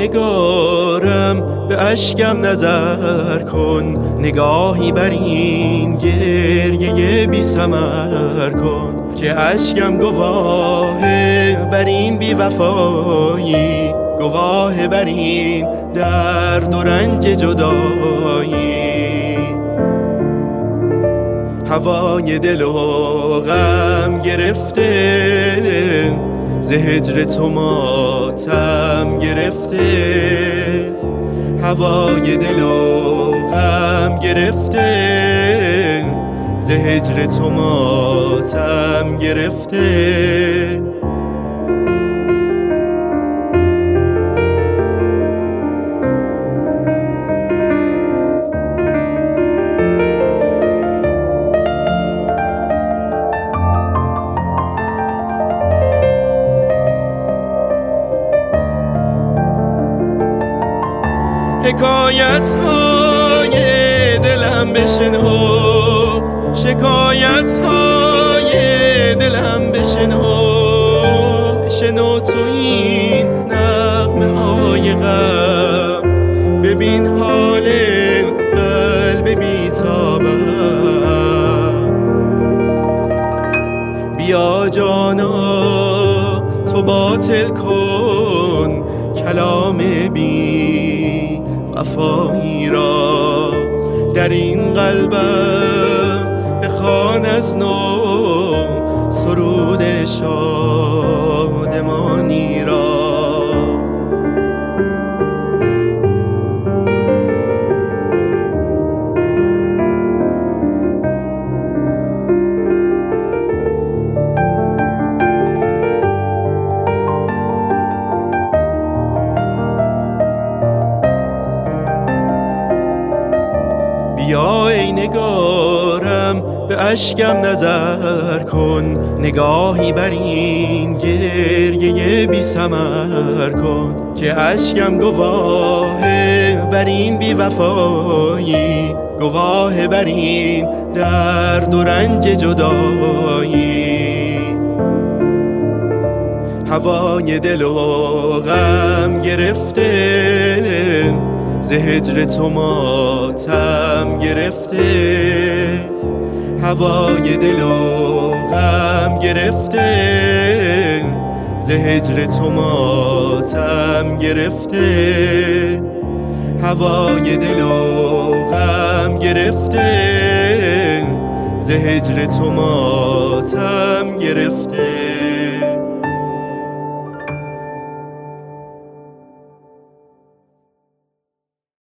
نگارم به اشکم نظر کن، نگاهی بر این گریه بی ثمر کن که اشکم گواهه بر این بی وفایی، گواه بر این درد و رنج جدایی. هوای دل و غم گرفته، ز هجر تو ماتم گرفته. هوای دل و غم گرفته، ز هجر تو ماتم گرفته. حکایت های دلم بشنو، شکایت های دلم بشنو. شنو تو این نغمه های غم، ببین حال قلب بی‌تابم. بیا جانا تو باطل کن کلام بی وفایی را، در این قلبم بخوان از نو سرود شادمانی را. بیا ای نگارم به اشکم نظر کن، نگاهی بر این گریه بی ثمر کن که اشکم گواهه بر این بی وفایی، گواه بر این درد و رنج جدایی. هوای دل و غم گرفته، ز هجر تو ماتم گرفته. هوای دل و غم گرفته، ز هجر تو ماتم گرفته. هوای دل و غم گرفته، ز هجر تو ماتم گرفته.